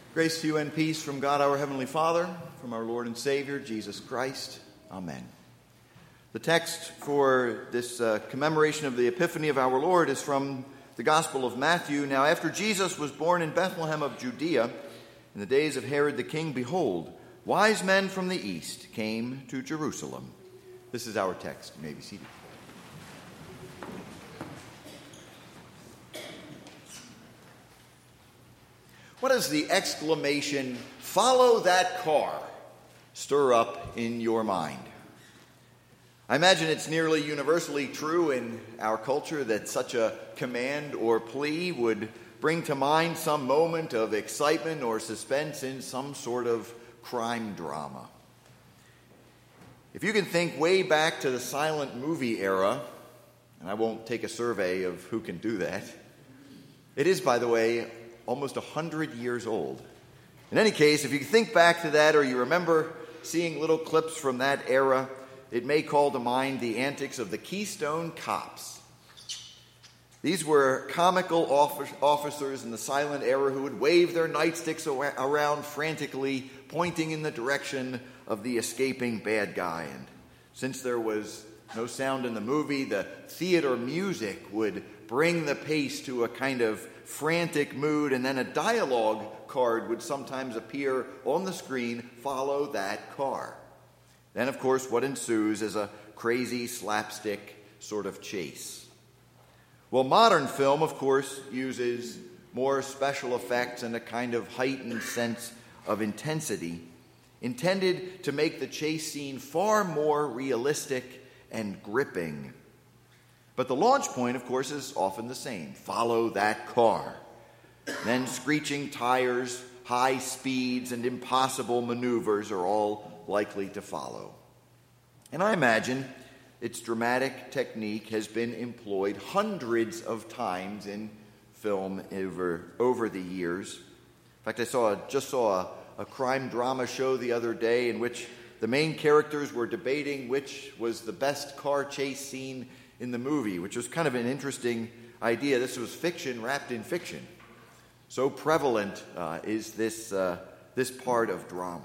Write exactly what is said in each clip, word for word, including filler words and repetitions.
Grace to you and peace from God our Heavenly Father, from our Lord and Savior, Jesus Christ. Amen. The text for this uh, commemoration of the Epiphany of our Lord is from the Gospel of Matthew. Now, after Jesus was born in Bethlehem of Judea, in the days of Herod the king, behold, wise men from the east came to Jerusalem. This is our text. You may be seated. What does the exclamation, "Follow that car," stir up in your mind? I imagine it's nearly universally true in our culture that such a command or plea would bring to mind some moment of excitement or suspense in some sort of crime drama. If you can think way back to the silent movie era, and I won't take a survey of who can do that, it is, by the way, almost one hundred years old. In any case, if you think back to that or you remember seeing little clips from that era, it may call to mind the antics of the Keystone Cops. These were comical officers in the silent era who would wave their nightsticks around frantically, pointing in the direction of the escaping bad guy. And since there was no sound in the movie, the theater music would bring the pace to a kind of frantic mood, and then a dialogue card would sometimes appear on the screen, "Follow that car." Then, of course, what ensues is a crazy slapstick sort of chase. Well, modern film, of course, uses more special effects and a kind of heightened sense of intensity, intended to make the chase scene far more realistic and gripping. But the launch point, of course, is often the same. Follow that car. Then screeching tires, high speeds, and impossible maneuvers are all likely to follow. And I imagine its dramatic technique has been employed hundreds of times in film over, over the years. In fact, I saw just saw a, a crime drama show the other day in which the main characters were debating which was the best car chase scene in the movie, which was kind of an interesting idea. This was fiction wrapped in fiction. So prevalent uh, is this, uh, this part of drama.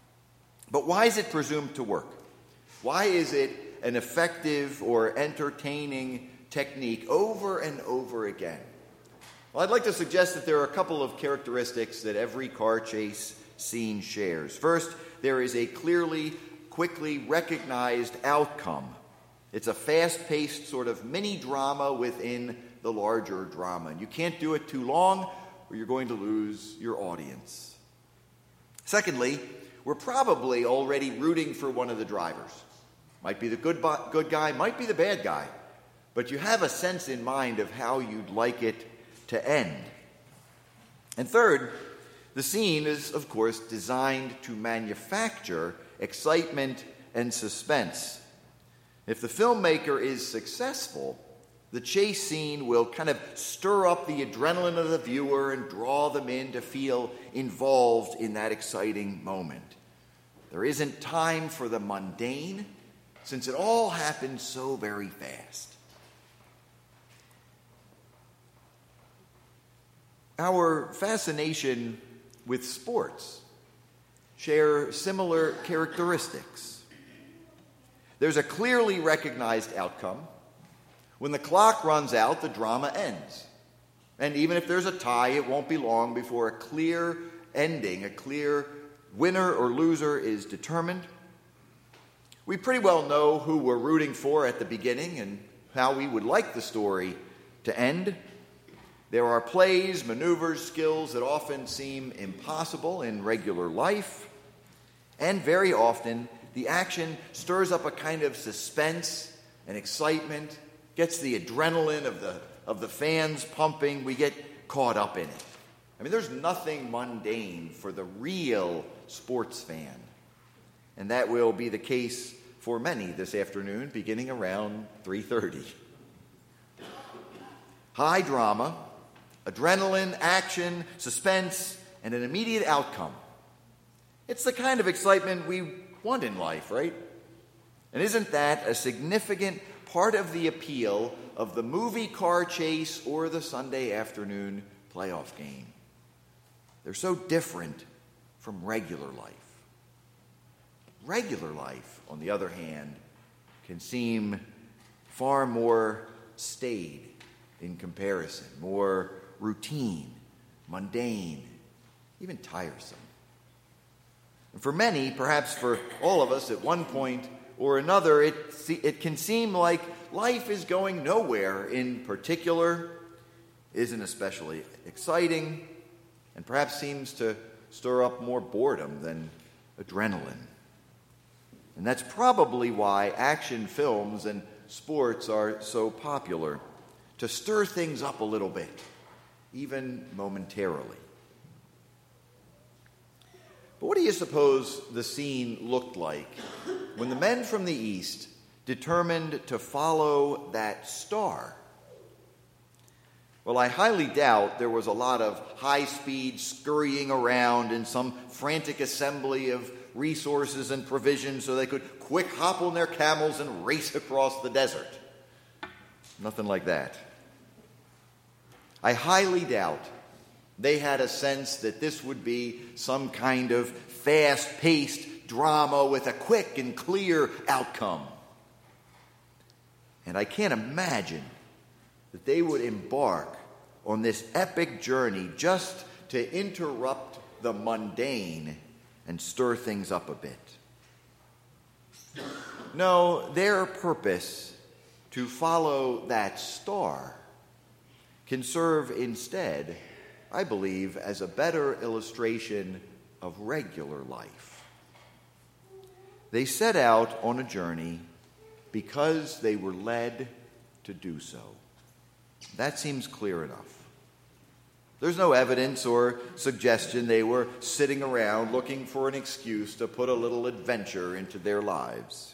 But why is it presumed to work? Why is it an effective or entertaining technique over and over again? Well, I'd like to suggest that there are a couple of characteristics that every car chase scene shares. First, there is a clearly, quickly recognized outcome. It's a fast-paced sort of mini-drama within the larger drama. And you can't do it too long or you're going to lose your audience. Secondly, we're probably already rooting for one of the drivers. Might be the good, good guy, might be the bad guy. But you have a sense in mind of how you'd like it to end. And third, the scene is, of course, designed to manufacture excitement and suspense. If the filmmaker is successful, the chase scene will kind of stir up the adrenaline of the viewer and draw them in to feel involved in that exciting moment. There isn't time for the mundane, since it all happens so very fast. Our fascination with sports share similar characteristics. There's a clearly recognized outcome. When the clock runs out, the drama ends. And even if there's a tie, it won't be long before a clear ending, a clear winner or loser is determined. We pretty well know who we're rooting for at the beginning and how we would like the story to end. There are plays, maneuvers, skills that often seem impossible in regular life. And very often, the action stirs up a kind of suspense and excitement, gets the adrenaline of the, of the fans pumping. We get caught up in it. I mean, there's nothing mundane for the real sports fan. And that will be the case for many this afternoon, beginning around three thirty. High drama, adrenaline, action, suspense, and an immediate outcome. It's the kind of excitement we want in life, right? And isn't that a significant part of the appeal of the movie car chase or the Sunday afternoon playoff game? They're so different from regular life. Regular life, on the other hand, can seem far more staid in comparison, more routine, mundane, even tiresome. And for many, perhaps for all of us at one point or another, it, it can seem like life is going nowhere in particular, isn't especially exciting, and perhaps seems to stir up more boredom than adrenaline. And that's probably why action films and sports are so popular, to stir things up a little bit, even momentarily. But what do you suppose the scene looked like when the men from the east determined to follow that star? Well, I highly doubt there was a lot of high-speed scurrying around in some frantic assembly of resources and provisions so they could quick hop on their camels and race across the desert. Nothing like that. I highly doubt they had a sense that this would be some kind of fast-paced drama with a quick and clear outcome. And I can't imagine that they would embark on this epic journey just to interrupt the mundane and stir things up a bit. No, their purpose to follow that star can serve instead, I believe, as a better illustration of regular life. They set out on a journey because they were led to do so. That seems clear enough. There's no evidence or suggestion they were sitting around looking for an excuse to put a little adventure into their lives.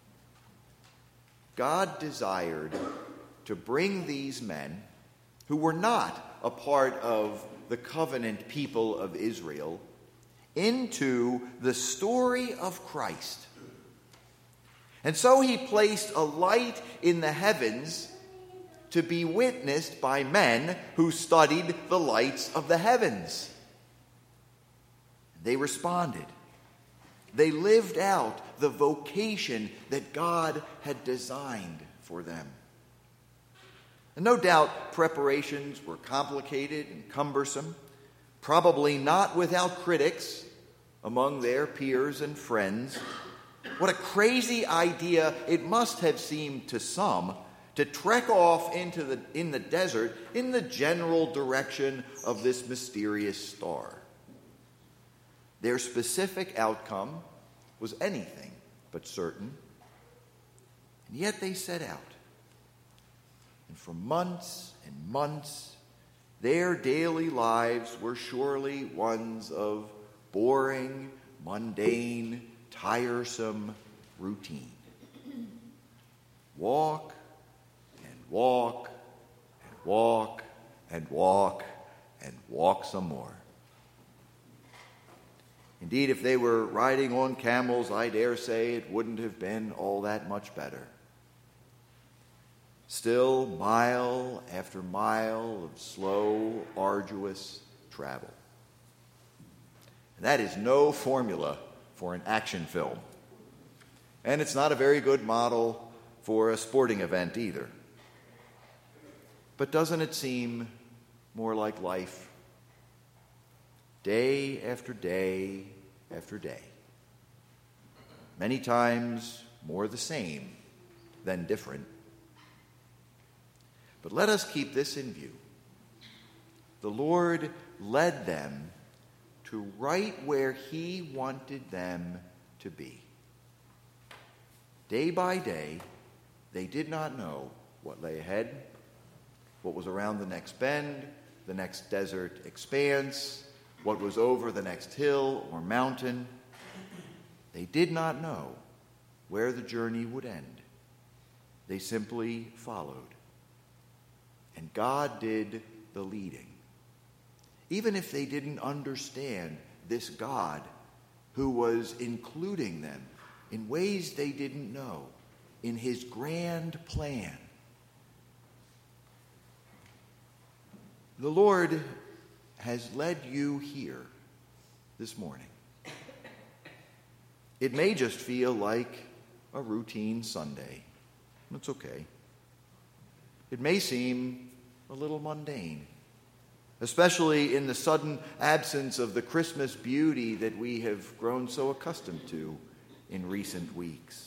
God desired to bring these men, who were not a part of the covenant people of Israel, into the story of Christ. And so he placed a light in the heavens to be witnessed by men who studied the lights of the heavens. They responded. They lived out the vocation that God had designed for them. And no doubt preparations were complicated and cumbersome, probably not without critics among their peers and friends. What a crazy idea it must have seemed to some to trek off into the in the desert in the general direction of this mysterious star. Their specific outcome was anything but certain, and yet they set out. And for months and months, their daily lives were surely ones of boring, mundane, tiresome routine. Walk and walk and walk and walk and walk some more. Indeed, if they were riding on camels, I dare say it wouldn't have been all that much better. Still, mile after mile of slow, arduous travel. And that is no formula for an action film. And it's not a very good model for a sporting event either. But doesn't it seem more like life? Day after day after day. Many times more the same than different. But let us keep this in view. The Lord led them to right where he wanted them to be. Day by day, they did not know what lay ahead, what was around the next bend, the next desert expanse, what was over the next hill or mountain. They did not know where the journey would end. They simply followed. And God did the leading. Even if they didn't understand this God who was including them in ways they didn't know in his grand plan. The Lord has led you here this morning. It may just feel like a routine Sunday. That's okay. It may seem a little mundane, especially in the sudden absence of the Christmas beauty that we have grown so accustomed to in recent weeks.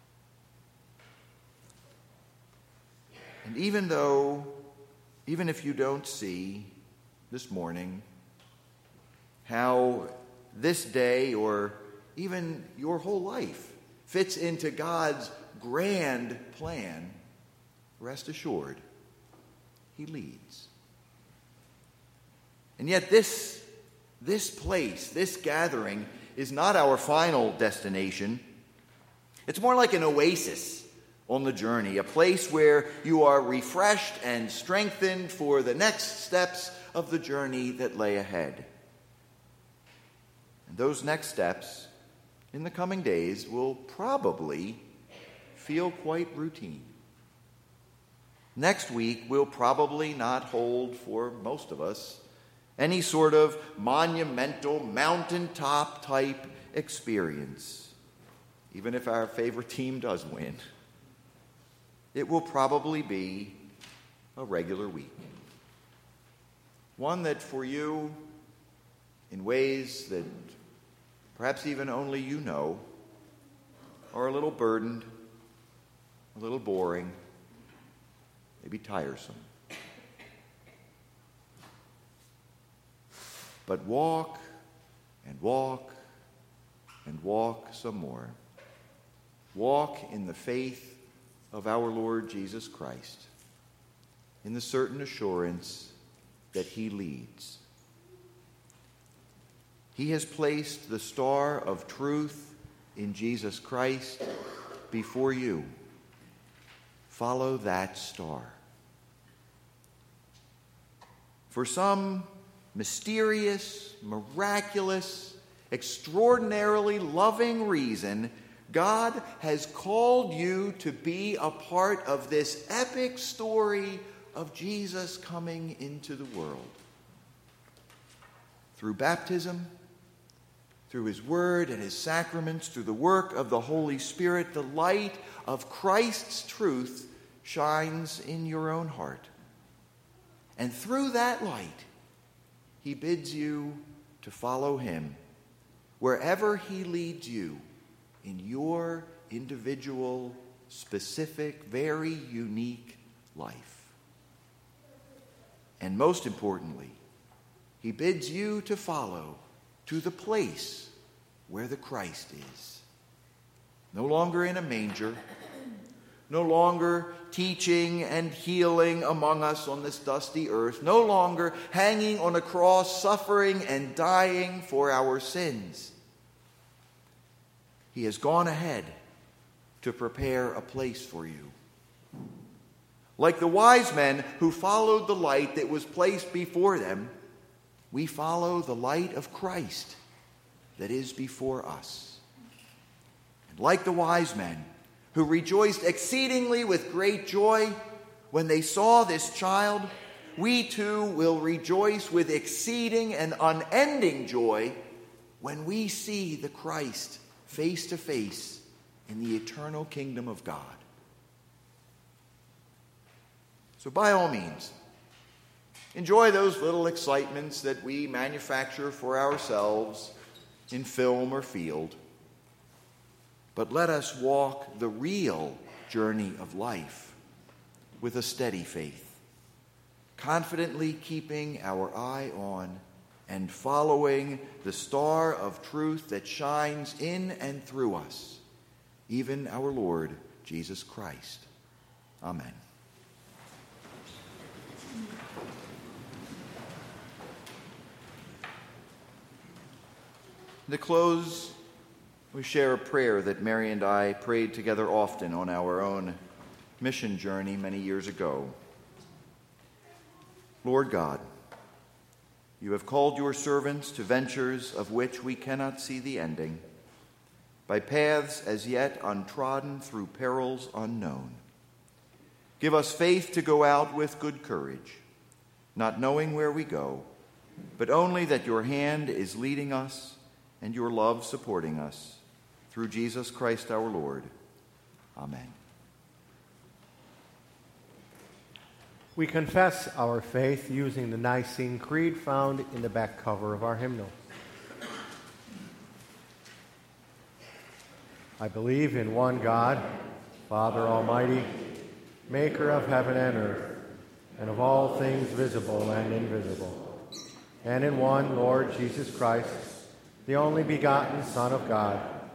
And even though, even if you don't see this morning how this day or even your whole life fits into God's grand plan, rest assured, He leads. And yet this, this place, this gathering, is not our final destination. It's more like an oasis on the journey, a place where you are refreshed and strengthened for the next steps of the journey that lay ahead. And those next steps in the coming days will probably feel quite routine. Next week will probably not hold, for most of us, any sort of monumental mountaintop type experience, even if our favorite team does win. It will probably be a regular week. One that for you, in ways that perhaps even only you know, are a little burdened, a little boring, maybe tiresome. But walk and walk and walk some more. Walk in the faith of our Lord Jesus Christ, in the certain assurance that He leads. He has placed the star of truth in Jesus Christ before you. Follow that star. For some mysterious, miraculous, extraordinarily loving reason, God has called you to be a part of this epic story of Jesus coming into the world. Through baptism, through His Word and His sacraments, through the work of the Holy Spirit, the light of Christ's truth shines in your own heart. And through that light, He bids you to follow Him wherever He leads you in your individual, specific, very unique life. And most importantly, He bids you to follow to the place where the Christ is. No longer in a manger, no longer teaching and healing among us on this dusty earth, no longer hanging on a cross, suffering and dying for our sins. He has gone ahead to prepare a place for you. Like the wise men who followed the light that was placed before them, we follow the light of Christ that is before us. And like the wise men who rejoiced exceedingly with great joy when they saw this child, we too will rejoice with exceeding and unending joy when we see the Christ face to face in the eternal kingdom of God. So by all means, enjoy those little excitements that we manufacture for ourselves in film or field. But let us walk the real journey of life with a steady faith, confidently keeping our eye on and following the star of truth that shines in and through us, even our Lord Jesus Christ. Amen. To close, we share a prayer that Mary and I prayed together often on our own mission journey many years ago. Lord God, you have called your servants to ventures of which we cannot see the ending, by paths as yet untrodden through perils unknown. Give us faith to go out with good courage, not knowing where we go, but only that your hand is leading us and your love supporting us. Through Jesus Christ our Lord. Amen. We confess our faith using the Nicene Creed found in the back cover of our hymnal. I believe in one God, Father Almighty, maker of heaven and earth, and of all things visible and invisible, and in one Lord Jesus Christ, the only begotten Son of God,